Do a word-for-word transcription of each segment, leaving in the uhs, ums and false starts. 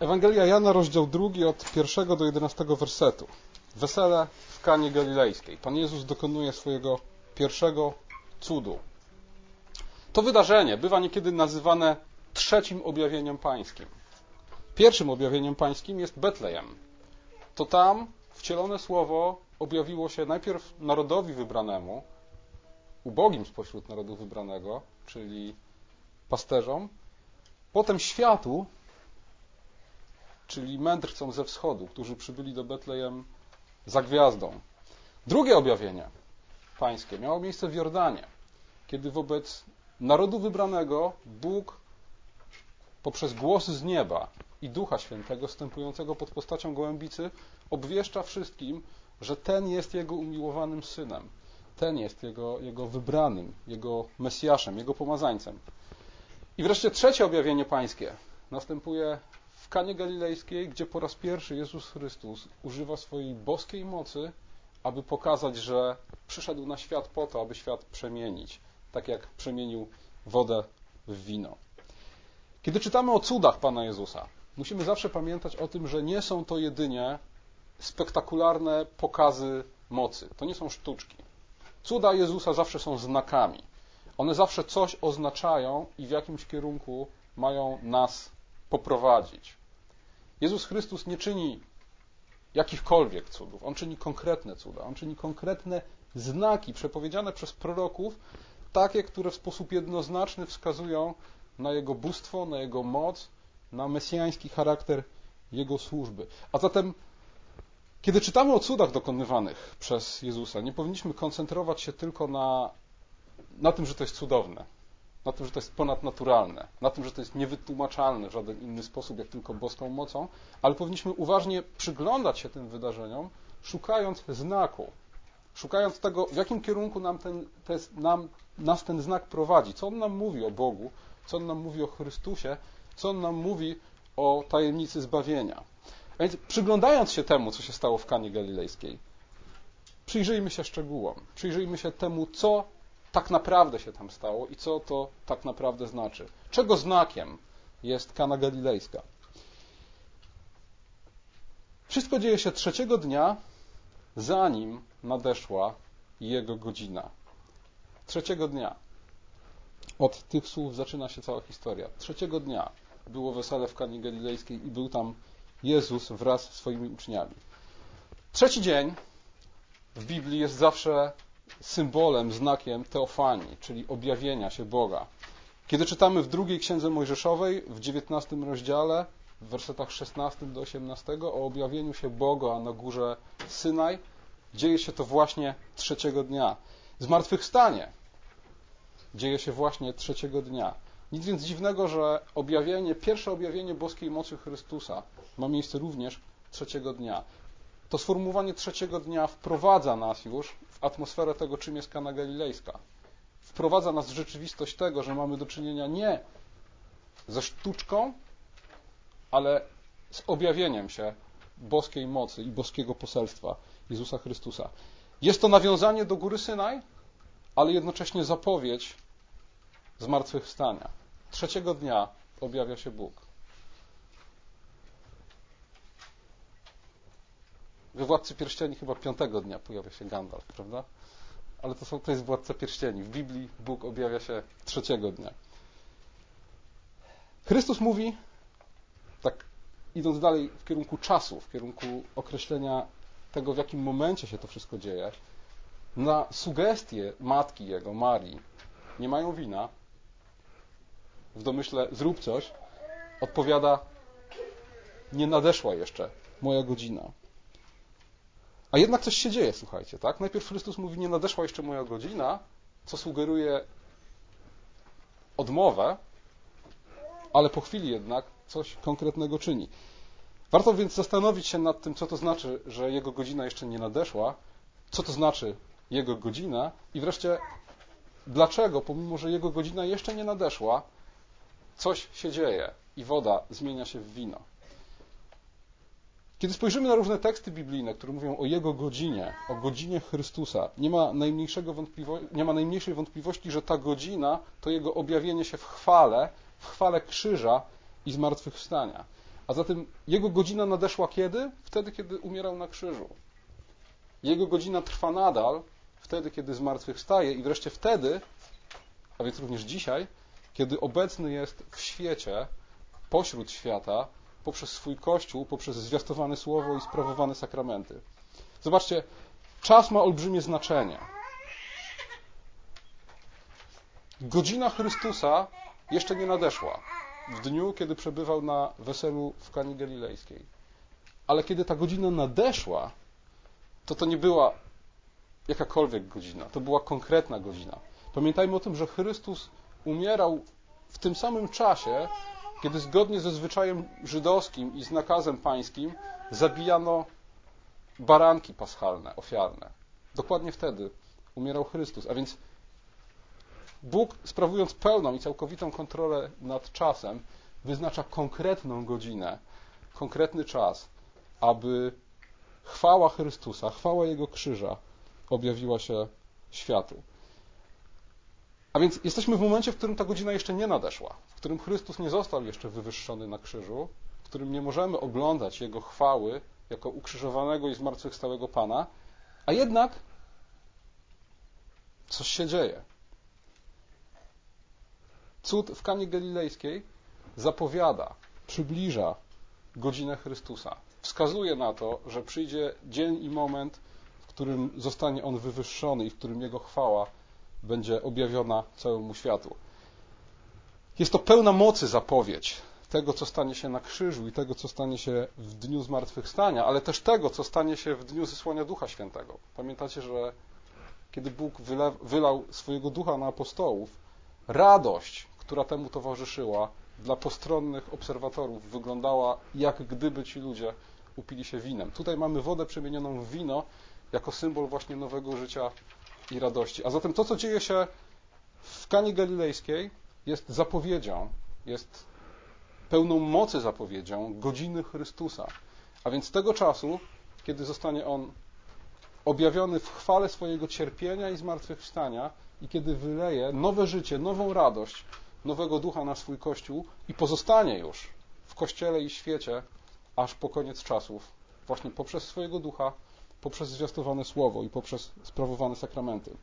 Ewangelia Jana, rozdział drugi, od pierwszego do jedenastego wersetu. Wesele w Kanie Galilejskiej. Pan Jezus dokonuje swojego pierwszego cudu. To wydarzenie bywa niekiedy nazywane trzecim objawieniem pańskim. Pierwszym objawieniem pańskim jest Betlejem. To tam wcielone słowo objawiło się najpierw narodowi wybranemu, ubogim spośród narodu wybranego, czyli pasterzom, potem światu, czyli mędrcom ze wschodu, którzy przybyli do Betlejem za gwiazdą. Drugie objawienie pańskie miało miejsce w Jordanie, kiedy wobec narodu wybranego Bóg poprzez głos z nieba i Ducha Świętego wstępującego pod postacią gołębicy obwieszcza wszystkim, że ten jest Jego umiłowanym Synem, ten jest Jego, jego wybranym, Jego Mesjaszem, Jego pomazańcem. I wreszcie trzecie objawienie pańskie następuje w Kanie Galilejskiej, gdzie po raz pierwszy Jezus Chrystus używa swojej boskiej mocy, aby pokazać, że przyszedł na świat po to, aby świat przemienić, tak jak przemienił wodę w wino. Kiedy czytamy o cudach Pana Jezusa, musimy zawsze pamiętać o tym, że nie są to jedynie spektakularne pokazy mocy. To nie są sztuczki. Cuda Jezusa zawsze są znakami. One zawsze coś oznaczają i w jakimś kierunku mają nas poprowadzić. Jezus Chrystus nie czyni jakichkolwiek cudów. On czyni konkretne cuda. On czyni konkretne znaki przepowiedziane przez proroków, takie, które w sposób jednoznaczny wskazują na Jego bóstwo, na Jego moc, na mesjański charakter Jego służby. A zatem, kiedy czytamy o cudach dokonywanych przez Jezusa, nie powinniśmy koncentrować się tylko na, na tym, że to jest cudowne, na tym, że to jest ponadnaturalne, na tym, że to jest niewytłumaczalne w żaden inny sposób, jak tylko boską mocą, ale powinniśmy uważnie przyglądać się tym wydarzeniom, szukając znaku, szukając tego, w jakim kierunku nam ten, te, nam, nas ten znak prowadzi, co on nam mówi o Bogu, co on nam mówi o Chrystusie, co on nam mówi o tajemnicy zbawienia. A więc przyglądając się temu, co się stało w Kanie Galilejskiej, przyjrzyjmy się szczegółom, przyjrzyjmy się temu, co tak naprawdę się tam stało i co to tak naprawdę znaczy. Czego znakiem jest Kana Galilejska? Wszystko dzieje się trzeciego dnia, zanim nadeszła Jego godzina. Trzeciego dnia. Od tych słów zaczyna się cała historia. Trzeciego dnia było wesele w Kanie Galilejskiej i był tam Jezus wraz z swoimi uczniami. Trzeci dzień w Biblii jest zawsze symbolem, znakiem teofanii, czyli objawienia się Boga. Kiedy czytamy w drugiej księdze Mojżeszowej, w dziewiętnastym rozdziale, w wersetach szesnastym do osiemnastego, o objawieniu się Boga na górze Synaj, dzieje się to właśnie trzeciego dnia. Zmartwychwstanie dzieje się właśnie trzeciego dnia. Nic więc dziwnego, że objawienie, pierwsze objawienie boskiej mocy Chrystusa ma miejsce również trzeciego dnia. To sformułowanie trzeciego dnia wprowadza nas już w atmosferę tego, czym jest Kana Galilejska. Wprowadza nas w rzeczywistość tego, że mamy do czynienia nie ze sztuczką, ale z objawieniem się boskiej mocy i boskiego poselstwa Jezusa Chrystusa. Jest to nawiązanie do góry Synaj, ale jednocześnie zapowiedź zmartwychwstania. Trzeciego dnia objawia się Bóg. We Władcy Pierścieni chyba piątego dnia pojawia się Gandalf, prawda? Ale to, są, to jest Władca Pierścieni. W Biblii Bóg objawia się trzeciego dnia. Chrystus mówi, tak idąc dalej w kierunku czasu, w kierunku określenia tego, w jakim momencie się to wszystko dzieje, na sugestie matki Jego, Marii, nie mają wina, w domyśle zrób coś, odpowiada, nie nadeszła jeszcze moja godzina. A jednak coś się dzieje, słuchajcie, tak? Najpierw Chrystus mówi, nie nadeszła jeszcze moja godzina, co sugeruje odmowę, ale po chwili jednak coś konkretnego czyni. Warto więc zastanowić się nad tym, co to znaczy, że Jego godzina jeszcze nie nadeszła, co to znaczy Jego godzina i wreszcie dlaczego, pomimo że Jego godzina jeszcze nie nadeszła, coś się dzieje i woda zmienia się w wino. Kiedy spojrzymy na różne teksty biblijne, które mówią o Jego godzinie, o godzinie Chrystusa, nie ma, najmniejszego wątpliwości, nie ma najmniejszej wątpliwości, że ta godzina to Jego objawienie się w chwale, w chwale krzyża i zmartwychwstania. A zatem Jego godzina nadeszła kiedy? Wtedy, kiedy umierał na krzyżu. Jego godzina trwa nadal, wtedy, kiedy zmartwychwstaje i wreszcie wtedy, a więc również dzisiaj, kiedy obecny jest w świecie, pośród świata, poprzez swój Kościół, poprzez zwiastowane Słowo i sprawowane sakramenty. Zobaczcie, czas ma olbrzymie znaczenie. Godzina Chrystusa jeszcze nie nadeszła w dniu, kiedy przebywał na weselu w Kani Galilejskiej. Ale kiedy ta godzina nadeszła, to to nie była jakakolwiek godzina, to była konkretna godzina. Pamiętajmy o tym, że Chrystus umierał w tym samym czasie, kiedy zgodnie ze zwyczajem żydowskim i z nakazem pańskim zabijano baranki paschalne, ofiarne. Dokładnie wtedy umierał Chrystus. A więc Bóg, sprawując pełną i całkowitą kontrolę nad czasem, wyznacza konkretną godzinę, konkretny czas, aby chwała Chrystusa, chwała Jego krzyża objawiła się światu. A więc jesteśmy w momencie, w którym ta godzina jeszcze nie nadeszła, w którym Chrystus nie został jeszcze wywyższony na krzyżu, w którym nie możemy oglądać Jego chwały jako ukrzyżowanego i zmartwychwstałego Pana, a jednak coś się dzieje. Cud w Kanie Galilejskiej zapowiada, przybliża godzinę Chrystusa. Wskazuje na to, że przyjdzie dzień i moment, w którym zostanie On wywyższony i w którym Jego chwała będzie objawiona całemu światu. Jest to pełna mocy zapowiedź tego, co stanie się na krzyżu i tego, co stanie się w dniu zmartwychwstania, ale też tego, co stanie się w dniu zesłania Ducha Świętego. Pamiętacie, że kiedy Bóg wylew, wylał swojego Ducha na apostołów, radość, która temu towarzyszyła, dla postronnych obserwatorów wyglądała, jak gdyby ci ludzie upili się winem. Tutaj mamy wodę przemienioną w wino jako symbol właśnie nowego życia i radości. A zatem to, co dzieje się w Kanie Galilejskiej, jest zapowiedzią, jest pełną mocy zapowiedzią godziny Chrystusa. A więc tego czasu, kiedy zostanie On objawiony w chwale swojego cierpienia i zmartwychwstania i kiedy wyleje nowe życie, nową radość, nowego ducha na swój Kościół i pozostanie już w Kościele i świecie aż po koniec czasów, właśnie poprzez swojego ducha, poprzez zwiastowane Słowo i poprzez sprawowane sakramenty.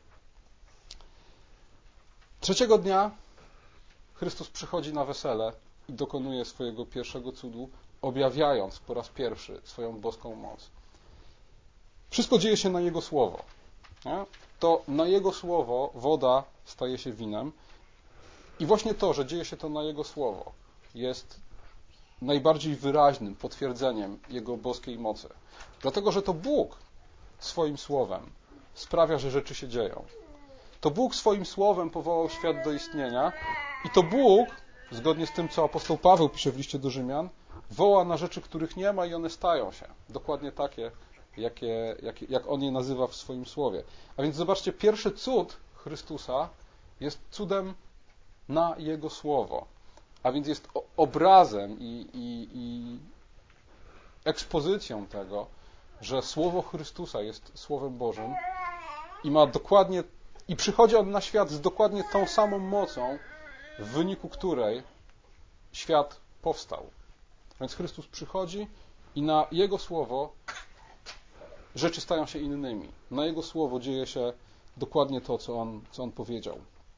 Trzeciego dnia Chrystus przychodzi na wesele i dokonuje swojego pierwszego cudu, objawiając po raz pierwszy swoją boską moc. Wszystko dzieje się na Jego Słowo. Nie? To na Jego Słowo woda staje się winem i właśnie to, że dzieje się to na Jego Słowo, jest najbardziej wyraźnym potwierdzeniem Jego boskiej mocy. Dlatego, że to Bóg swoim Słowem sprawia, że rzeczy się dzieją. To Bóg swoim Słowem powołał świat do istnienia i to Bóg, zgodnie z tym, co apostoł Paweł pisze w liście do Rzymian, woła na rzeczy, których nie ma i one stają się. Dokładnie takie, jakie, jak, jak On je nazywa w swoim Słowie. A więc zobaczcie, pierwszy cud Chrystusa jest cudem na Jego Słowo. A więc jest obrazem i, i, i ekspozycją tego, że Słowo Chrystusa jest Słowem Bożym i ma dokładnie, i przychodzi On na świat z dokładnie tą samą mocą, w wyniku której świat powstał. Więc Chrystus przychodzi i na Jego Słowo rzeczy stają się innymi. Na Jego Słowo dzieje się dokładnie to, co On, co on powiedział.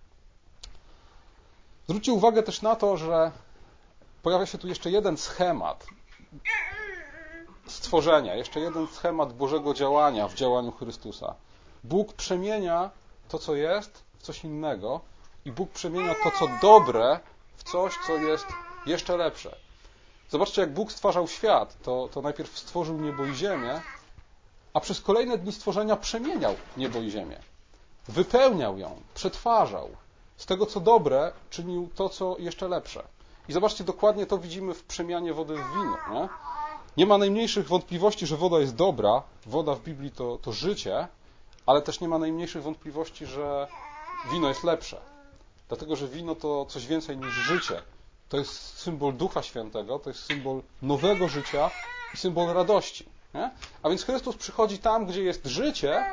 Zwróćcie uwagę też na to, że pojawia się tu jeszcze jeden schemat stworzenia, jeszcze jeden schemat Bożego działania w działaniu Chrystusa. Bóg przemienia to, co jest, w coś innego i Bóg przemienia to, co dobre, w coś, co jest jeszcze lepsze. Zobaczcie, jak Bóg stwarzał świat, to, to najpierw stworzył niebo i ziemię, a przez kolejne dni stworzenia przemieniał niebo i ziemię. Wypełniał ją, przetwarzał. Z tego, co dobre, czynił to, co jeszcze lepsze. I zobaczcie, dokładnie to widzimy w przemianie wody w wino. Nie, nie ma najmniejszych wątpliwości, że woda jest dobra. Woda w Biblii to, to życie, ale też nie ma najmniejszych wątpliwości, że wino jest lepsze. Dlatego, że wino to coś więcej niż życie. To jest symbol Ducha Świętego, to jest symbol nowego życia i symbol radości. Nie? A więc Chrystus przychodzi tam, gdzie jest życie,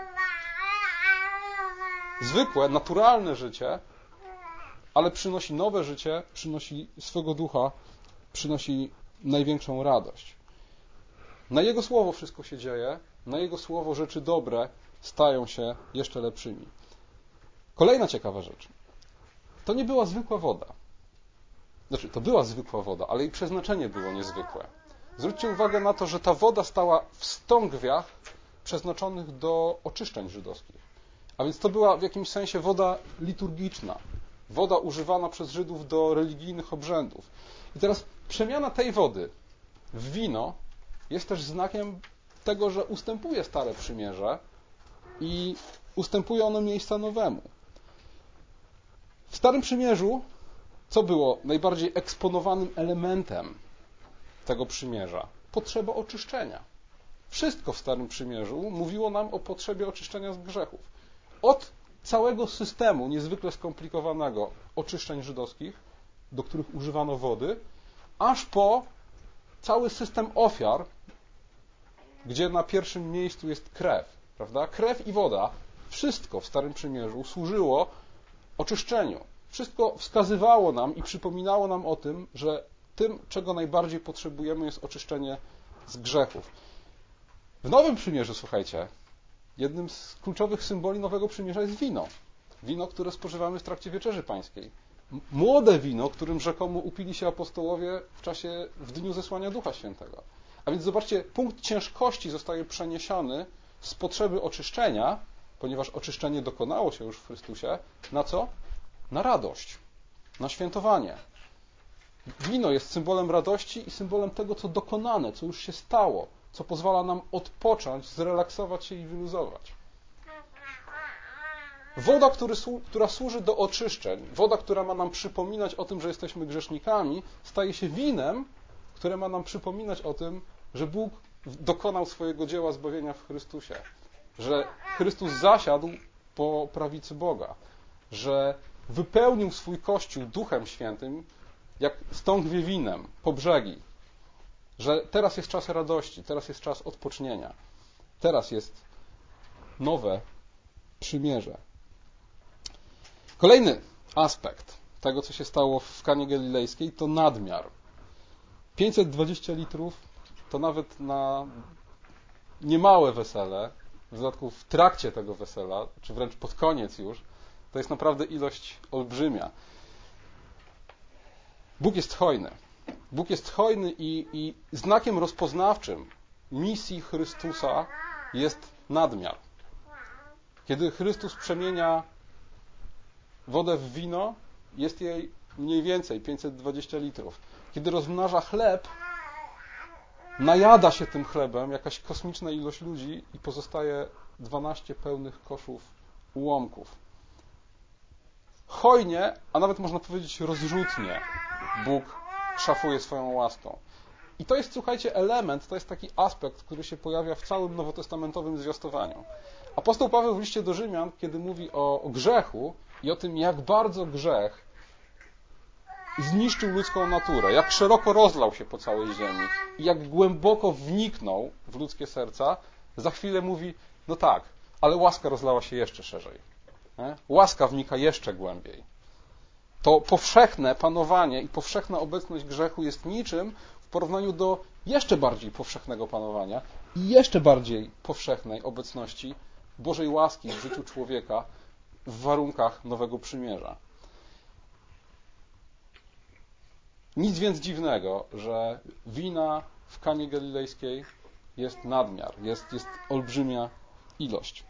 zwykłe, naturalne życie, ale przynosi nowe życie, przynosi swego Ducha, przynosi największą radość. Na Jego Słowo wszystko się dzieje, na Jego Słowo rzeczy dobre stają się jeszcze lepszymi. Kolejna ciekawa rzecz. To nie była zwykła woda. Znaczy, to była zwykła woda, ale jej przeznaczenie było niezwykłe. Zwróćcie uwagę na to, że ta woda stała w stągwiach przeznaczonych do oczyszczeń żydowskich. A więc to była w jakimś sensie woda liturgiczna. Woda używana przez Żydów do religijnych obrzędów. I teraz przemiana tej wody w wino jest też znakiem tego, że ustępuje Stare Przymierze i ustępuje ono miejsca nowemu. W Starym Przymierzu co było najbardziej eksponowanym elementem tego przymierza? Potrzeba oczyszczenia. Wszystko w Starym Przymierzu mówiło nam o potrzebie oczyszczenia z grzechów. Od całego systemu niezwykle skomplikowanego oczyszczeń żydowskich, do których używano wody, aż po cały system ofiar, gdzie na pierwszym miejscu jest krew, prawda? Krew i woda, wszystko w Starym Przymierzu służyło oczyszczeniu. Wszystko wskazywało nam i przypominało nam o tym, że tym, czego najbardziej potrzebujemy, jest oczyszczenie z grzechów. W Nowym Przymierzu, słuchajcie, jednym z kluczowych symboli Nowego Przymierza jest wino. Wino, które spożywamy w trakcie Wieczerzy Pańskiej. Młode wino, którym rzekomo upili się apostołowie w czasie, w dniu zesłania Ducha Świętego. A więc zobaczcie, punkt ciężkości zostaje przeniesiony z potrzeby oczyszczenia, ponieważ oczyszczenie dokonało się już w Chrystusie, na co? Na radość, na świętowanie. Wino jest symbolem radości i symbolem tego, co dokonane, co już się stało, co pozwala nam odpocząć, zrelaksować się i wyluzować. Woda, który, która służy do oczyszczeń, woda, która ma nam przypominać o tym, że jesteśmy grzesznikami, staje się winem, które ma nam przypominać o tym, że Bóg dokonał swojego dzieła zbawienia w Chrystusie, że Chrystus zasiadł po prawicy Boga, że wypełnił swój Kościół Duchem Świętym, jak stągwie winem, po brzegi, że teraz jest czas radości, teraz jest czas odpocznienia, teraz jest nowe przymierze. Kolejny aspekt tego, co się stało w Kanie Galilejskiej, to nadmiar. pięćset dwadzieścia litrów to nawet na niemałe wesele, w dodatku w trakcie tego wesela, czy wręcz pod koniec już, to jest naprawdę ilość olbrzymia. Bóg jest hojny. Bóg jest hojny i, i znakiem rozpoznawczym misji Chrystusa jest nadmiar. Kiedy Chrystus przemienia wodę w wino, jest jej mniej więcej pięćset dwadzieścia litrów. Kiedy rozmnaża chleb, najada się tym chlebem jakaś kosmiczna ilość ludzi i pozostaje dwanaście pełnych koszów ułomków. Hojnie, a nawet można powiedzieć rozrzutnie, Bóg szafuje swoją łaską. I to jest, słuchajcie, element, to jest taki aspekt, który się pojawia w całym nowotestamentowym zwiastowaniu. Apostoł Paweł w liście do Rzymian, kiedy mówi o, o grzechu i o tym, jak bardzo grzech zniszczył ludzką naturę, jak szeroko rozlał się po całej ziemi i jak głęboko wniknął w ludzkie serca, za chwilę mówi, no tak, ale łaska rozlała się jeszcze szerzej. Nie? Łaska wnika jeszcze głębiej. To powszechne panowanie i powszechna obecność grzechu jest niczym w porównaniu do jeszcze bardziej powszechnego panowania i jeszcze bardziej powszechnej obecności Bożej łaski w życiu człowieka w warunkach Nowego Przymierza. Nic więc dziwnego, że wina w Kanie Galilejskiej jest nadmiar, jest, jest olbrzymia ilość.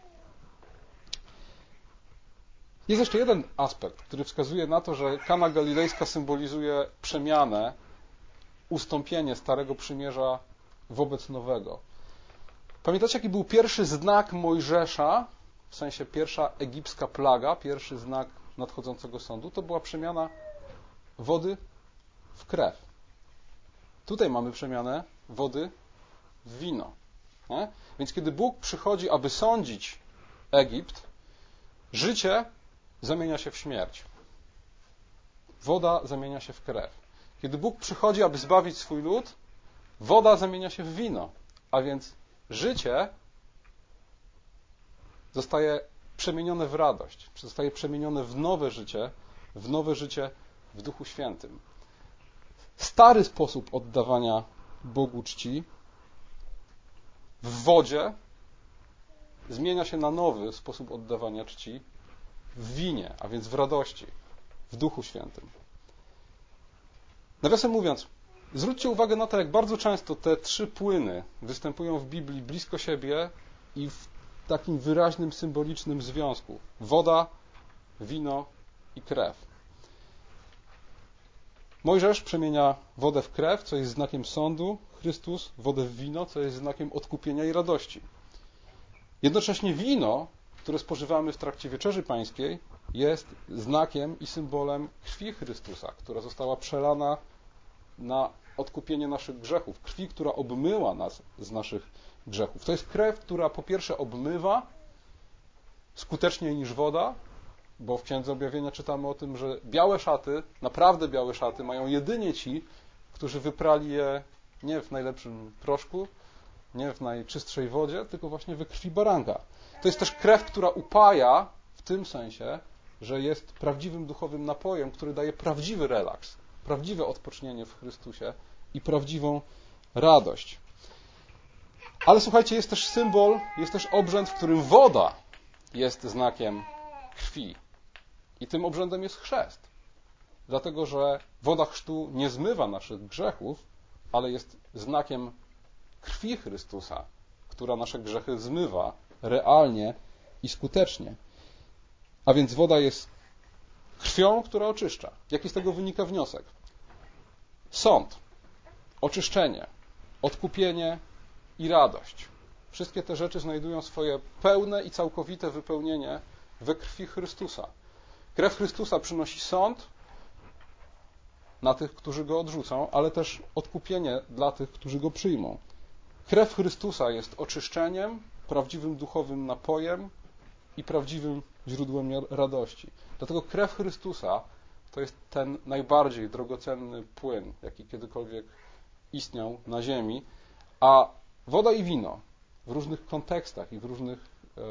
Jest jeszcze jeden aspekt, który wskazuje na to, że Kana Galilejska symbolizuje przemianę, ustąpienie Starego Przymierza wobec Nowego. Pamiętacie, jaki był pierwszy znak Mojżesza, w sensie pierwsza egipska plaga, pierwszy znak nadchodzącego sądu? To była przemiana wody w krew. Tutaj mamy przemianę wody w wino. Nie? Więc kiedy Bóg przychodzi, aby sądzić Egipt, życie zamienia się w śmierć. Woda zamienia się w krew. Kiedy Bóg przychodzi, aby zbawić swój lud, woda zamienia się w wino. A więc życie zostaje przemienione w radość, zostaje przemienione w nowe życie, w nowe życie w Duchu Świętym. stary sposób oddawania Bogu czci w wodzie zmienia się na nowy sposób oddawania czci w winie, a więc w radości, w Duchu Świętym. Nawiasem mówiąc, zwróćcie uwagę na to, jak bardzo często te trzy płyny występują w Biblii blisko siebie i w takim wyraźnym, symbolicznym związku. Woda, wino i krew. Mojżesz przemienia wodę w krew, co jest znakiem sądu, Chrystus wodę w wino, co jest znakiem odkupienia i radości. Jednocześnie wino, które spożywamy w trakcie Wieczerzy Pańskiej, jest znakiem i symbolem krwi Chrystusa, która została przelana na odkupienie naszych grzechów. Krwi, która obmyła nas z naszych grzechów. To jest krew, która po pierwsze obmywa skuteczniej niż woda, bo w Księdze Objawienia czytamy o tym, że białe szaty, naprawdę białe szaty mają jedynie ci, którzy wyprali je nie w najlepszym proszku, nie w najczystszej wodzie, tylko właśnie we krwi baranka. To jest też krew, która upaja w tym sensie, że jest prawdziwym duchowym napojem, który daje prawdziwy relaks, prawdziwe odpocznienie w Chrystusie i prawdziwą radość. Ale słuchajcie, jest też symbol, jest też obrzęd, w którym woda jest znakiem krwi. I tym obrzędem jest chrzest. Dlatego, że woda chrztu nie zmywa naszych grzechów, ale jest znakiem krwi Chrystusa, która nasze grzechy zmywa realnie i skutecznie. A więc woda jest krwią, która oczyszcza. Jaki z tego wynika wniosek? Sąd, oczyszczenie, odkupienie i radość. Wszystkie te rzeczy znajdują swoje pełne i całkowite wypełnienie we krwi Chrystusa. Krew Chrystusa przynosi sąd na tych, którzy go odrzucą, ale też odkupienie dla tych, którzy go przyjmą. Krew Chrystusa jest oczyszczeniem, prawdziwym duchowym napojem i prawdziwym źródłem radości. Dlatego krew Chrystusa to jest ten najbardziej drogocenny płyn, jaki kiedykolwiek istniał na ziemi, a woda i wino w różnych kontekstach i w różnych e,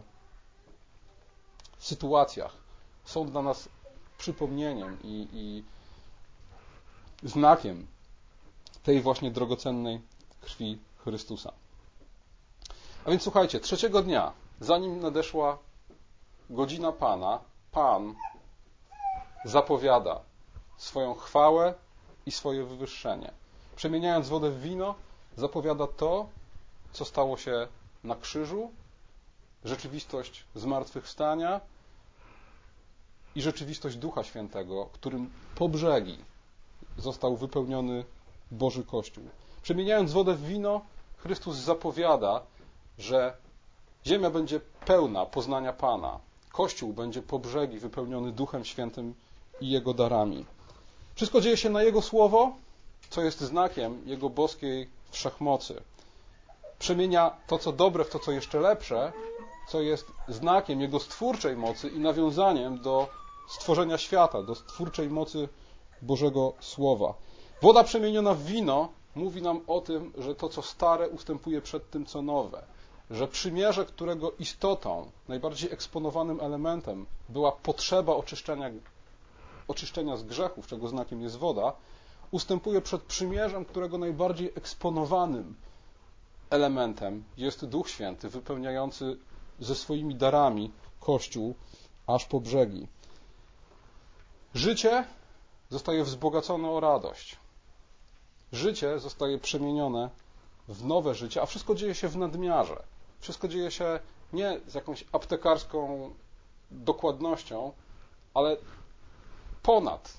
sytuacjach są dla nas przypomnieniem i, i znakiem tej właśnie drogocennej krwi Chrystusa. A więc słuchajcie, trzeciego dnia, zanim nadeszła godzina Pana, Pan zapowiada swoją chwałę i swoje wywyższenie. Przemieniając wodę w wino, zapowiada to, co stało się na krzyżu, rzeczywistość zmartwychwstania i rzeczywistość Ducha Świętego, którym po brzegi został wypełniony Boży Kościół. Przemieniając wodę w wino, Chrystus zapowiada, że ziemia będzie pełna poznania Pana. Kościół będzie po brzegi wypełniony Duchem Świętym i Jego darami. Wszystko dzieje się na Jego Słowo, co jest znakiem Jego boskiej wszechmocy. Przemienia to, co dobre, w to, co jeszcze lepsze, co jest znakiem Jego stwórczej mocy i nawiązaniem do stworzenia świata, do stwórczej mocy Bożego Słowa. Woda przemieniona w wino mówi nam o tym, że to, co stare, ustępuje przed tym, co nowe. Że przymierze, którego istotą, najbardziej eksponowanym elementem była potrzeba oczyszczenia, oczyszczenia z grzechów, czego znakiem jest woda, ustępuje przed przymierzem, którego najbardziej eksponowanym elementem jest Duch Święty, wypełniający ze swoimi darami Kościół aż po brzegi. Życie zostaje wzbogacone o radość. Życie zostaje przemienione w nowe życie, a wszystko dzieje się w nadmiarze. Wszystko dzieje się nie z jakąś aptekarską dokładnością, ale ponad.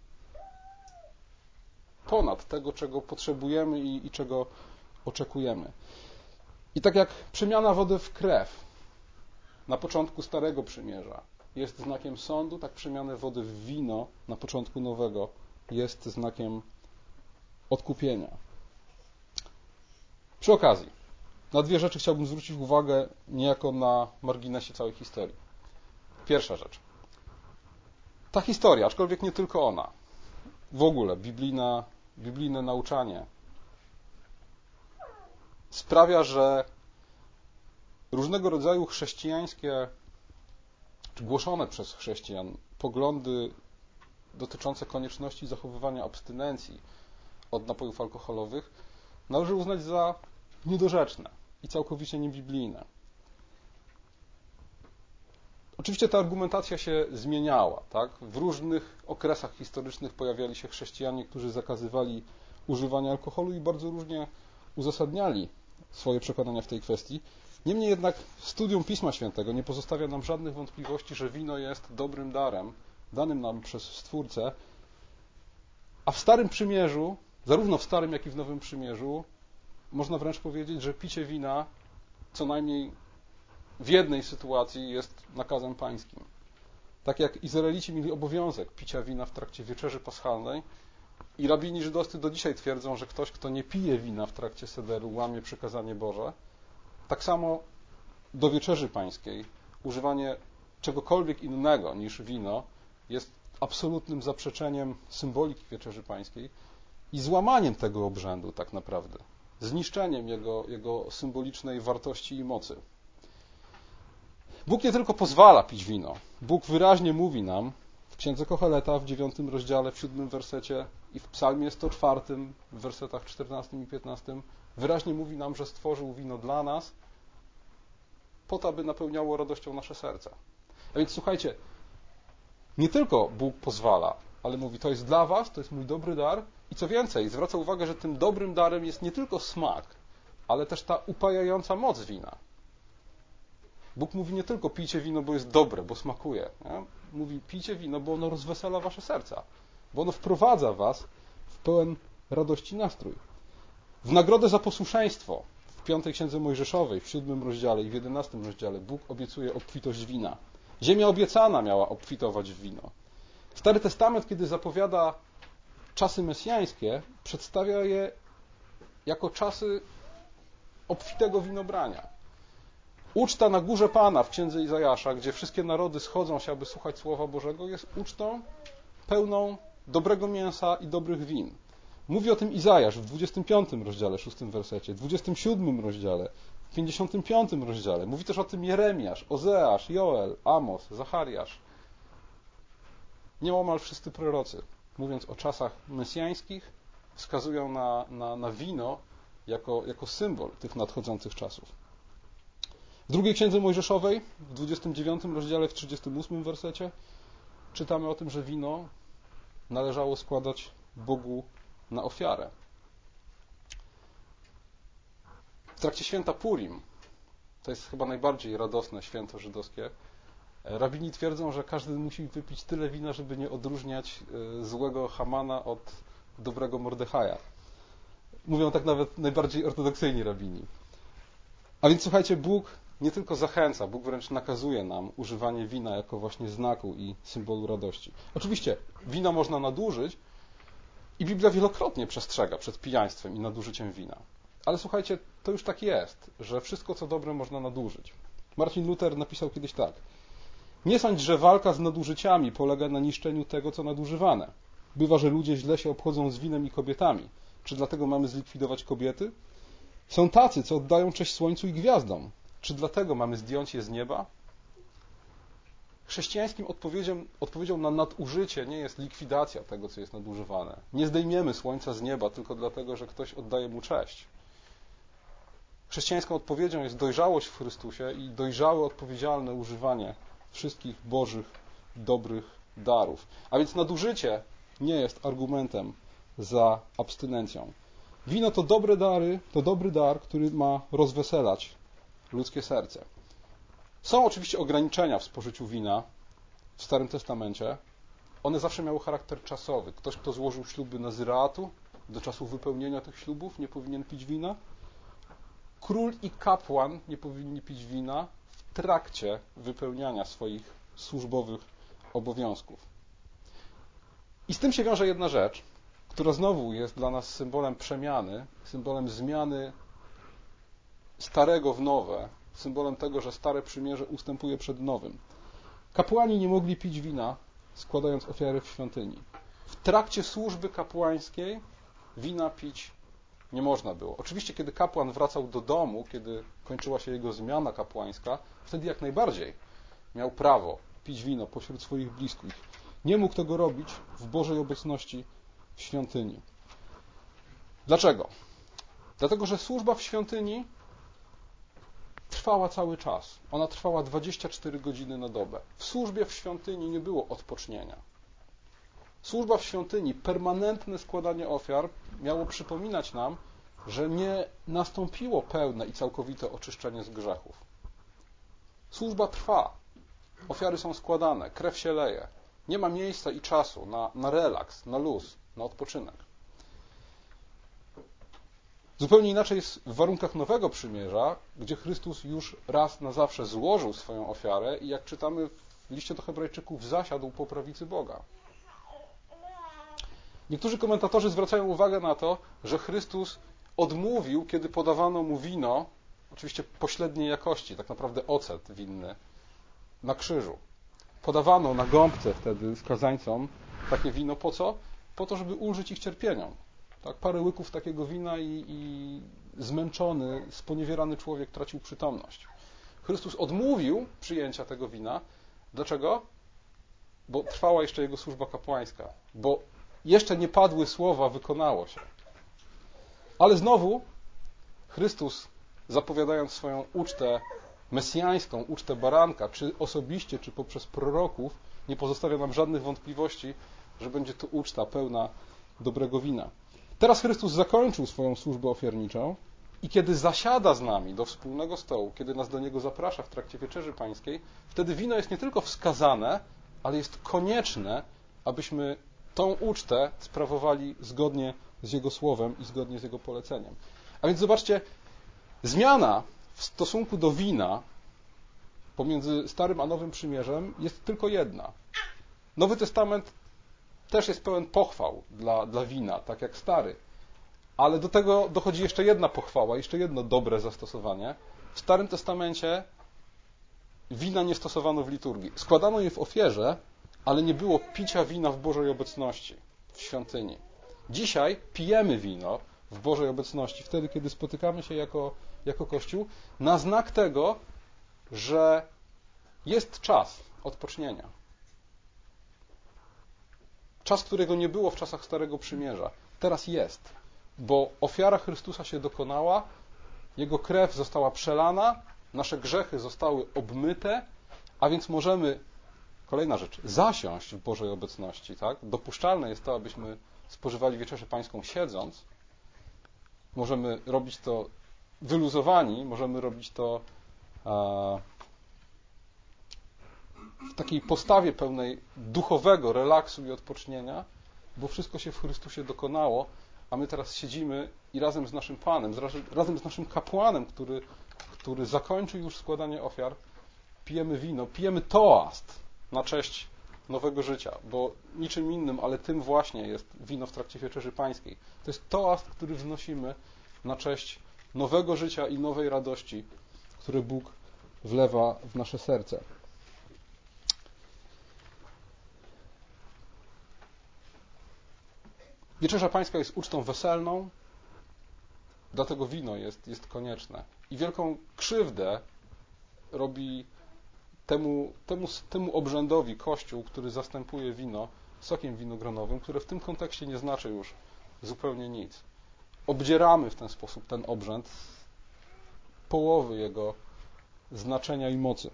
Ponad tego, czego potrzebujemy i, i czego oczekujemy. I tak jak przemiana wody w krew na początku Starego Przymierza jest znakiem sądu, tak przemiana wody w wino na początku Nowego jest znakiem odkupienia. Przy okazji, na dwie rzeczy chciałbym zwrócić uwagę niejako na marginesie całej historii. Pierwsza rzecz. Ta historia, aczkolwiek nie tylko ona, w ogóle biblijna, biblijne nauczanie sprawia, że różnego rodzaju chrześcijańskie, czy głoszone przez chrześcijan poglądy dotyczące konieczności zachowywania abstynencji od napojów alkoholowych należy uznać za niedorzeczne i całkowicie niebiblijne. Oczywiście ta argumentacja się zmieniała, tak? W różnych okresach historycznych pojawiali się chrześcijanie, którzy zakazywali używania alkoholu i bardzo różnie uzasadniali swoje przekonania w tej kwestii. Niemniej jednak studium Pisma Świętego nie pozostawia nam żadnych wątpliwości, że wino jest dobrym darem, danym nam przez Stwórcę, a w Starym Przymierzu, zarówno w Starym, jak i w Nowym Przymierzu, można wręcz powiedzieć, że picie wina co najmniej w jednej sytuacji jest nakazem pańskim. Tak jak Izraelici mieli obowiązek picia wina w trakcie wieczerzy paschalnej i rabini żydowscy do dzisiaj twierdzą, że ktoś, kto nie pije wina w trakcie sederu, łamie przykazanie Boże, tak samo do wieczerzy pańskiej używanie czegokolwiek innego niż wino jest absolutnym zaprzeczeniem symboliki wieczerzy pańskiej i złamaniem tego obrzędu tak naprawdę, zniszczeniem jego, jego symbolicznej wartości i mocy. Bóg nie tylko pozwala pić wino. Bóg wyraźnie mówi nam w Księdze Kocheleta w dziewiątym rozdziale, w siódmym wersecie i w Psalmie sto czwartym w wersetach czternastym i piętnastym wyraźnie mówi nam, że stworzył wino dla nas po to, aby napełniało radością nasze serca. A więc słuchajcie, nie tylko Bóg pozwala, ale mówi, to jest dla was, to jest mój dobry dar i co więcej, zwraca uwagę, że tym dobrym darem jest nie tylko smak, ale też ta upajająca moc wina. Bóg mówi nie tylko pijcie wino, bo jest dobre, bo smakuje. Nie? Mówi pijcie wino, bo ono rozwesela wasze serca, bo ono wprowadza was w pełen radości nastrój. W nagrodę za posłuszeństwo w piątej Księdze Mojżeszowej, w siódmym rozdziale i w jedenastym rozdziale Bóg obiecuje obfitość wina. Ziemia obiecana miała obfitować w wino. Stary Testament, kiedy zapowiada czasy mesjańskie, przedstawia je jako czasy obfitego winobrania. Uczta na górze Pana w Księdze Izajasza, gdzie wszystkie narody schodzą się, aby słuchać Słowa Bożego, jest ucztą pełną dobrego mięsa i dobrych win. Mówi o tym Izajasz w dwudziestym piątym rozdziale, szóstym wersecie, w dwudziestym siódmym rozdziale, w pięćdziesiątym piątym rozdziale. Mówi też o tym Jeremiasz, Ozeasz, Joel, Amos, Zachariasz. Nieomal wszyscy prorocy, mówiąc o czasach mesjańskich, wskazują na, na, na wino jako, jako symbol tych nadchodzących czasów. W drugiej Księdze Mojżeszowej, w dwudziestym dziewiątym rozdziale, w trzydziestym ósmym wersecie, czytamy o tym, że wino należało składać Bogu na ofiarę. W trakcie święta Purim, to jest chyba najbardziej radosne święto żydowskie, rabini twierdzą, że każdy musi wypić tyle wina, żeby nie odróżniać złego Hamana od dobrego Mordechaja. Mówią tak nawet najbardziej ortodoksyjni rabini. A więc słuchajcie, Bóg nie tylko zachęca, Bóg wręcz nakazuje nam używanie wina jako właśnie znaku i symbolu radości. Oczywiście wina można nadużyć i Biblia wielokrotnie przestrzega przed pijaństwem i nadużyciem wina. Ale słuchajcie, to już tak jest, że wszystko co dobre można nadużyć. Marcin Luther napisał kiedyś tak: nie sądź, że walka z nadużyciami polega na niszczeniu tego, co nadużywane. Bywa, że ludzie źle się obchodzą z winem i kobietami. Czy dlatego mamy zlikwidować kobiety? Są tacy, co oddają cześć słońcu i gwiazdom. Czy dlatego mamy zdjąć je z nieba? Chrześcijańskim odpowiedzią, odpowiedzią na nadużycie nie jest likwidacja tego, co jest nadużywane. Nie zdejmiemy słońca z nieba tylko dlatego, że ktoś oddaje mu cześć. Chrześcijańską odpowiedzią jest dojrzałość w Chrystusie i dojrzałe, odpowiedzialne używanie wszystkich bożych, dobrych darów. A więc nadużycie nie jest argumentem za abstynencją. Wino to dobre dary, to dobry dar, który ma rozweselać ludzkie serce. Są oczywiście ograniczenia w spożyciu wina w Starym Testamencie. One zawsze miały charakter czasowy. Ktoś, kto złożył śluby nazyreatu, do czasu wypełnienia tych ślubów nie powinien pić wina. Król i kapłan nie powinni pić wina w trakcie wypełniania swoich służbowych obowiązków. I z tym się wiąże jedna rzecz, która znowu jest dla nas symbolem przemiany, symbolem zmiany starego w nowe, symbolem tego, że stare przymierze ustępuje przed nowym. Kapłani nie mogli pić wina, składając ofiary w świątyni. W trakcie służby kapłańskiej wina pić nie można było. Oczywiście, kiedy kapłan wracał do domu, kiedy kończyła się jego zmiana kapłańska, wtedy jak najbardziej miał prawo pić wino pośród swoich bliskich. nie mógł tego robić w Bożej obecności w świątyni. Dlaczego? Dlatego, że służba w świątyni trwała cały czas. Ona trwała dwadzieścia cztery godziny na dobę. W służbie w świątyni nie było odpocznienia. Służba w świątyni, permanentne składanie ofiar miało przypominać nam, że nie nastąpiło pełne i całkowite oczyszczenie z grzechów. Służba trwa. Ofiary są składane, krew się leje. Nie ma miejsca i czasu na, na relaks, na luz, na odpoczynek. Zupełnie inaczej jest w warunkach Nowego Przymierza, gdzie Chrystus już raz na zawsze złożył swoją ofiarę i jak czytamy w liście do Hebrajczyków, zasiadł po prawicy Boga. Niektórzy komentatorzy zwracają uwagę na to, że Chrystus odmówił, kiedy podawano mu wino, oczywiście pośredniej jakości, tak naprawdę ocet winny, na krzyżu. Podawano na gąbce wtedy skazańcom takie wino po co? Po to, żeby ulżyć ich cierpieniom. Tak, parę łyków takiego wina i, i zmęczony, sponiewierany człowiek tracił przytomność. Chrystus odmówił przyjęcia tego wina. Dlaczego? Bo trwała jeszcze jego służba kapłańska. Bo jeszcze nie padły słowa, wykonało się. Ale znowu Chrystus, zapowiadając swoją ucztę mesjańską, ucztę baranka, czy osobiście, czy poprzez proroków, nie pozostawia nam żadnych wątpliwości, że będzie to uczta pełna dobrego wina. Teraz Chrystus zakończył swoją służbę ofiarniczą i kiedy zasiada z nami do wspólnego stołu, kiedy nas do Niego zaprasza w trakcie Wieczerzy Pańskiej, wtedy wino jest nie tylko wskazane, ale jest konieczne, abyśmy tą ucztę sprawowali zgodnie z Jego słowem i zgodnie z Jego poleceniem. A więc zobaczcie, zmiana w stosunku do wina pomiędzy Starym a Nowym Przymierzem jest tylko jedna. Nowy Testament też jest pełen pochwał dla, dla wina, tak jak Stary. Ale do tego dochodzi jeszcze jedna pochwała, jeszcze jedno dobre zastosowanie. W Starym Testamencie wina nie stosowano w liturgii. Składano je w ofierze, ale nie było picia wina w Bożej obecności, w świątyni. Dzisiaj pijemy wino w Bożej obecności, wtedy, kiedy spotykamy się jako, jako Kościół, na znak tego, że jest czas odpocznienia. Czas, którego nie było w czasach Starego Przymierza. Teraz jest, bo ofiara Chrystusa się dokonała, Jego krew została przelana, nasze grzechy zostały obmyte, a więc możemy, kolejna rzecz, zasiąść w Bożej obecności. Tak? Dopuszczalne jest to, abyśmy spożywali Wieczerzę Pańską siedząc. Możemy robić to wyluzowani, możemy robić to w takiej postawie pełnej duchowego relaksu i odpocznienia, bo wszystko się w Chrystusie dokonało, a my teraz siedzimy i razem z naszym Panem, razem z naszym kapłanem, który, który zakończył już składanie ofiar, pijemy wino, pijemy toast na cześć nowego życia, bo niczym innym, ale tym właśnie jest wino w trakcie Wieczerzy Pańskiej. To jest toast, który wznosimy na cześć nowego życia i nowej radości, które Bóg wlewa w nasze serce. Wieczerza Pańska jest ucztą weselną, dlatego wino jest, jest konieczne. I wielką krzywdę robi temu, temu, temu obrzędowi Kościół, który zastępuje wino sokiem winogronowym, które w tym kontekście nie znaczy już zupełnie nic. Obdzieramy w ten sposób ten obrzęd z połowy jego znaczenia i mocy.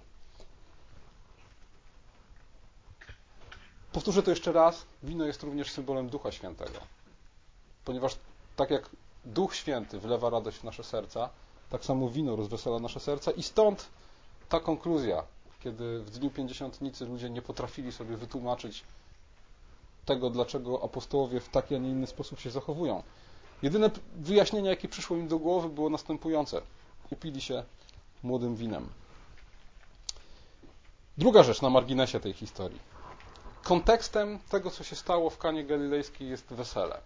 Powtórzę to jeszcze raz, wino jest również symbolem Ducha Świętego. Ponieważ tak jak Duch Święty wlewa radość w nasze serca, tak samo wino rozwesela nasze serca i stąd ta konkluzja, kiedy w Dniu Pięćdziesiątnicy ludzie nie potrafili sobie wytłumaczyć tego, dlaczego apostołowie w taki, a nie inny sposób się zachowują. Jedyne wyjaśnienie, jakie przyszło im do głowy, było następujące. Upili się młodym winem. Druga rzecz na marginesie tej historii. Kontekstem tego, co się stało w Kanie Galilejskiej, jest wesele.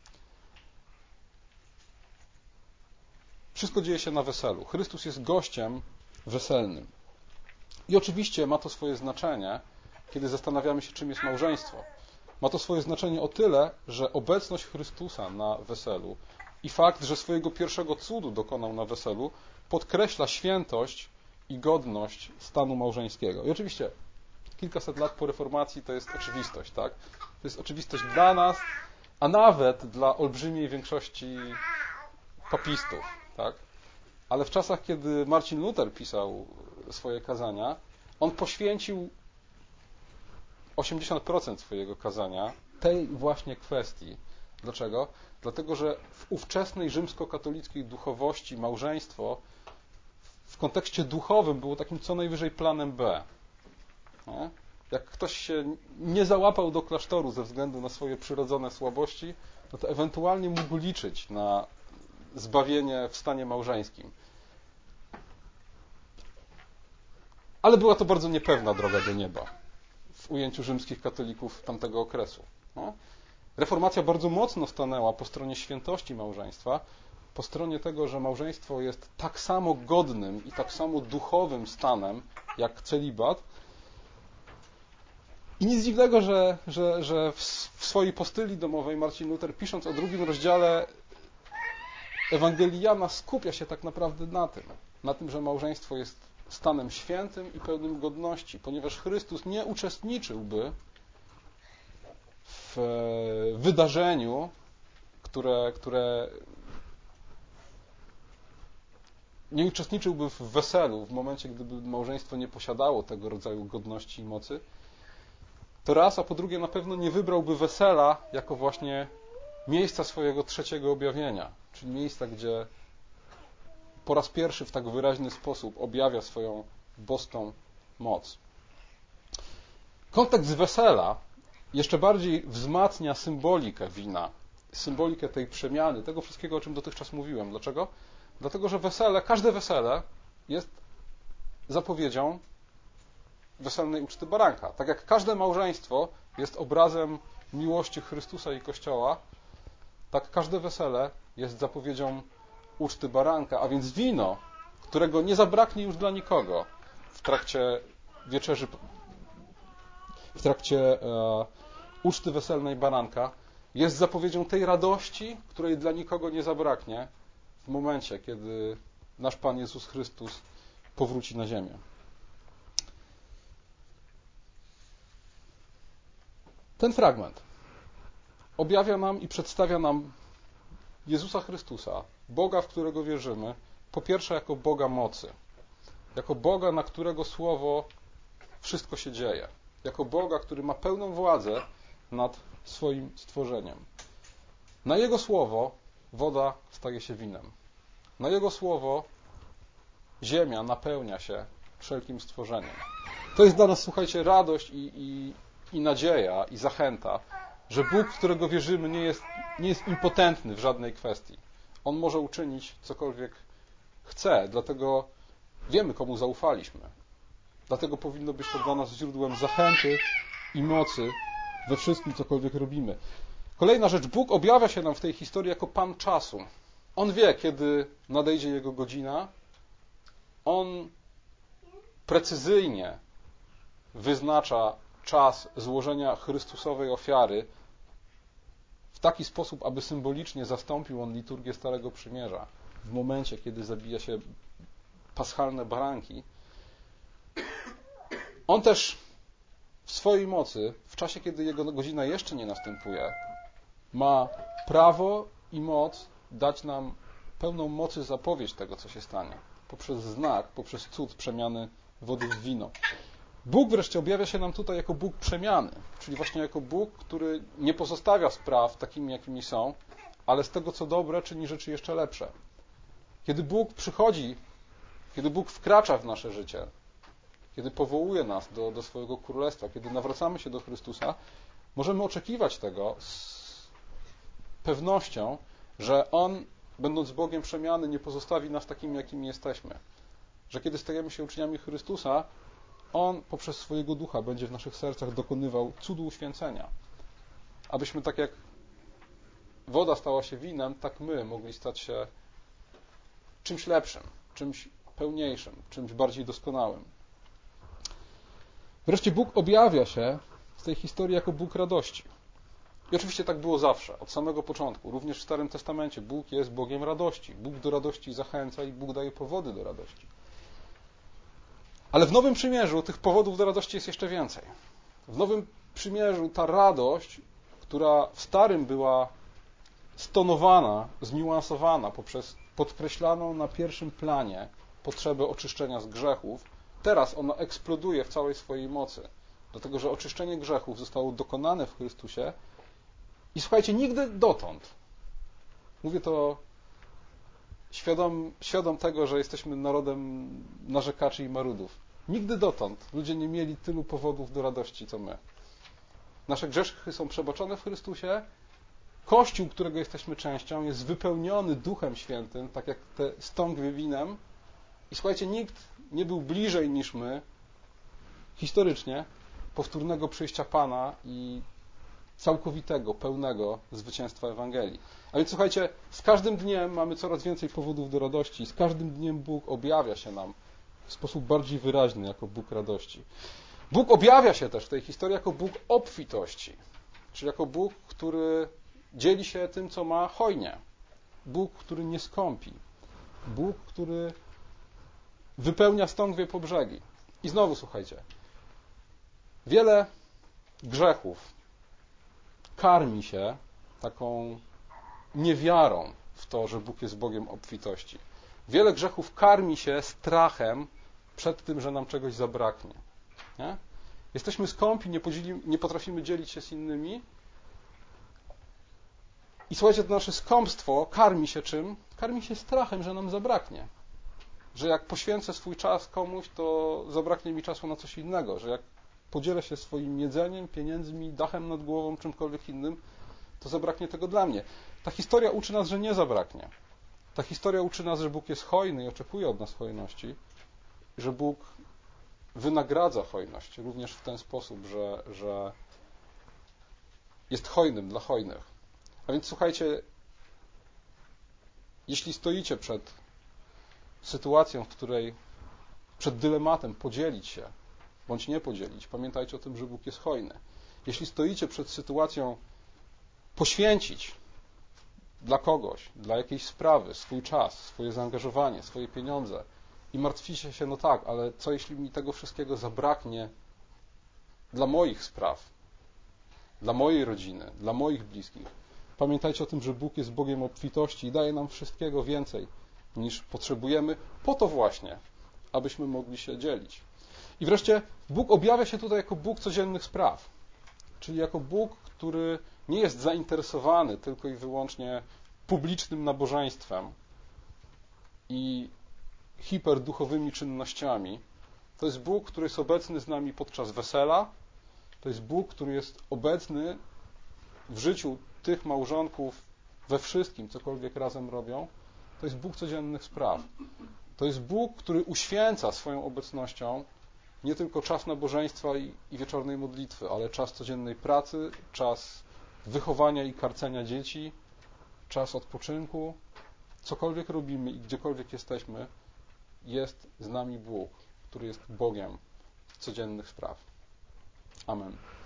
Wszystko dzieje się na weselu. Chrystus jest gościem weselnym. I oczywiście ma to swoje znaczenie, kiedy zastanawiamy się, czym jest małżeństwo. Ma to swoje znaczenie o tyle, że obecność Chrystusa na weselu i fakt, że swojego pierwszego cudu dokonał na weselu, podkreśla świętość i godność stanu małżeńskiego. I oczywiście kilkaset lat po reformacji to jest oczywistość, tak? To jest oczywistość dla nas, a nawet dla olbrzymiej większości papistów, tak? Ale w czasach, kiedy Marcin Luther pisał swoje kazania, on poświęcił osiemdziesiąt procent swojego kazania tej właśnie kwestii. Dlaczego? Dlatego, że w ówczesnej rzymskokatolickiej duchowości małżeństwo w kontekście duchowym było takim co najwyżej planem B. Nie? Jak ktoś się nie załapał do klasztoru ze względu na swoje przyrodzone słabości, no to ewentualnie mógł liczyć na zbawienie w stanie małżeńskim. Ale była to bardzo niepewna droga do nieba w ujęciu rzymskich katolików tamtego okresu. No? Reformacja bardzo mocno stanęła po stronie świętości małżeństwa, po stronie tego, że małżeństwo jest tak samo godnym i tak samo duchowym stanem jak celibat. I nic dziwnego, że, że, że w swojej postyli domowej Marcin Luther, pisząc o drugim rozdziale Ewangelii Jana, skupia się tak naprawdę na tym, na tym, że małżeństwo jest stanem świętym i pełnym godności, ponieważ Chrystus nie uczestniczyłby w wydarzeniu, które, które nie uczestniczyłby w weselu w momencie, gdyby małżeństwo nie posiadało tego rodzaju godności i mocy, to raz, a po drugie na pewno nie wybrałby wesela jako właśnie miejsca swojego trzeciego objawienia, czyli miejsca, gdzie po raz pierwszy w tak wyraźny sposób objawia swoją boską moc. Kontekst wesela jeszcze bardziej wzmacnia symbolikę wina, symbolikę tej przemiany, tego wszystkiego, o czym dotychczas mówiłem. Dlaczego? Dlatego, że wesele, każde wesele jest zapowiedzią weselnej uczty baranka. Tak jak każde małżeństwo jest obrazem miłości Chrystusa i Kościoła, tak każde wesele jest zapowiedzią uczty baranka, a więc wino, którego nie zabraknie już dla nikogo w trakcie wieczerzy, w trakcie e, uczty weselnej baranka, jest zapowiedzią tej radości, której dla nikogo nie zabraknie w momencie, kiedy nasz Pan Jezus Chrystus powróci na ziemię. Ten fragment objawia nam i przedstawia nam Jezusa Chrystusa, Boga, w którego wierzymy, po pierwsze jako Boga mocy, jako Boga, na którego słowo wszystko się dzieje, jako Boga, który ma pełną władzę nad swoim stworzeniem. Na Jego słowo woda staje się winem. Na Jego słowo ziemia napełnia się wszelkim stworzeniem. To jest dla nas, słuchajcie, radość i, i, i nadzieja, i zachęta, że Bóg, w którego wierzymy, nie jest, nie jest impotentny w żadnej kwestii. On może uczynić cokolwiek chce, dlatego wiemy, komu zaufaliśmy. Dlatego powinno być to dla nas źródłem zachęty i mocy we wszystkim, cokolwiek robimy. Kolejna rzecz, Bóg objawia się nam w tej historii jako Pan czasu. On wie, kiedy nadejdzie Jego godzina. On precyzyjnie wyznacza czas złożenia Chrystusowej ofiary w taki sposób, aby symbolicznie zastąpił on liturgię Starego Przymierza w momencie, kiedy zabija się paschalne baranki. On też w swojej mocy, w czasie, kiedy jego godzina jeszcze nie następuje, ma prawo i moc dać nam pełną mocy zapowiedź tego, co się stanie, poprzez znak, poprzez cud przemiany wody w wino. Bóg wreszcie objawia się nam tutaj jako Bóg przemiany, czyli właśnie jako Bóg, który nie pozostawia spraw takimi, jakimi są, ale z tego, co dobre, czyni rzeczy jeszcze lepsze. Kiedy Bóg przychodzi, kiedy Bóg wkracza w nasze życie, kiedy powołuje nas do, do swojego królestwa, kiedy nawracamy się do Chrystusa, możemy oczekiwać tego z pewnością, że On, będąc Bogiem przemiany, nie pozostawi nas takimi, jakimi jesteśmy. Że kiedy stajemy się uczniami Chrystusa, On poprzez swojego Ducha będzie w naszych sercach dokonywał cudu uświęcenia. Abyśmy tak jak woda stała się winem, tak my mogli stać się czymś lepszym, czymś pełniejszym, czymś bardziej doskonałym. Wreszcie Bóg objawia się w tej historii jako Bóg radości. I oczywiście tak było zawsze, od samego początku. Również w Starym Testamencie Bóg jest Bogiem radości. Bóg do radości zachęca i Bóg daje powody do radości. Ale w Nowym Przymierzu tych powodów do radości jest jeszcze więcej. W Nowym Przymierzu ta radość, która w Starym była stonowana, zniuansowana poprzez podkreślaną na pierwszym planie potrzebę oczyszczenia z grzechów, teraz ona eksploduje w całej swojej mocy. Dlatego, że oczyszczenie grzechów zostało dokonane w Chrystusie i słuchajcie, nigdy dotąd, mówię to świadom, świadom tego, że jesteśmy narodem narzekaczy i marudów, nigdy dotąd ludzie nie mieli tylu powodów do radości, co my. Nasze grzechy są przebaczone w Chrystusie, Kościół, którego jesteśmy częścią, jest wypełniony Duchem Świętym, tak jak te stągwie winem. I słuchajcie, nikt nie był bliżej niż my, historycznie, powtórnego przyjścia Pana i całkowitego, pełnego zwycięstwa Ewangelii. A więc słuchajcie, z każdym dniem mamy coraz więcej powodów do radości. Z każdym dniem Bóg objawia się nam w sposób bardziej wyraźny jako Bóg radości. Bóg objawia się też w tej historii jako Bóg obfitości, czyli jako Bóg, który dzieli się tym, co ma, hojnie. Bóg, który nie skąpi. Bóg, który wypełnia stągwie po brzegi. I znowu słuchajcie, wiele grzechów karmi się taką niewiarą w to, że Bóg jest Bogiem obfitości. Wiele grzechów karmi się strachem przed tym, że nam czegoś zabraknie. Nie? Jesteśmy skąpi, nie, podzieli, nie potrafimy dzielić się z innymi. I słuchajcie, to nasze skąpstwo karmi się czym? Karmi się strachem, że nam zabraknie. Że jak poświęcę swój czas komuś, to zabraknie mi czasu na coś innego. Że jak podzielę się swoim jedzeniem, pieniędzmi, dachem nad głową, czymkolwiek innym, to zabraknie tego dla mnie. Ta historia uczy nas, że nie zabraknie. Ta historia uczy nas, że Bóg jest hojny i oczekuje od nas hojności. Że Bóg wynagradza hojność również w ten sposób, że, że jest hojnym dla hojnych. A więc słuchajcie, jeśli stoicie przed sytuacją, w której przed dylematem podzielić się bądź nie podzielić, pamiętajcie o tym, że Bóg jest hojny. Jeśli stoicie przed sytuacją poświęcić dla kogoś, dla jakiejś sprawy swój czas, swoje zaangażowanie, swoje pieniądze i martwicie się, no tak, ale co jeśli mi tego wszystkiego zabraknie dla moich spraw, dla mojej rodziny, dla moich bliskich. Pamiętajcie o tym, że Bóg jest Bogiem obfitości i daje nam wszystkiego więcej niż potrzebujemy, po to właśnie, abyśmy mogli się dzielić. I wreszcie Bóg objawia się tutaj jako Bóg codziennych spraw, czyli jako Bóg, który nie jest zainteresowany tylko i wyłącznie publicznym nabożeństwem i hiperduchowymi czynnościami. To jest Bóg, który jest obecny z nami podczas wesela. To jest Bóg, który jest obecny w życiu tych małżonków we wszystkim, cokolwiek razem robią. To jest Bóg codziennych spraw. To jest Bóg, który uświęca swoją obecnością nie tylko czas nabożeństwa i, i wieczornej modlitwy, ale czas codziennej pracy, czas wychowania i karcenia dzieci, czas odpoczynku. Cokolwiek robimy i gdziekolwiek jesteśmy, jest z nami Bóg, który jest Bogiem codziennych spraw. Amen.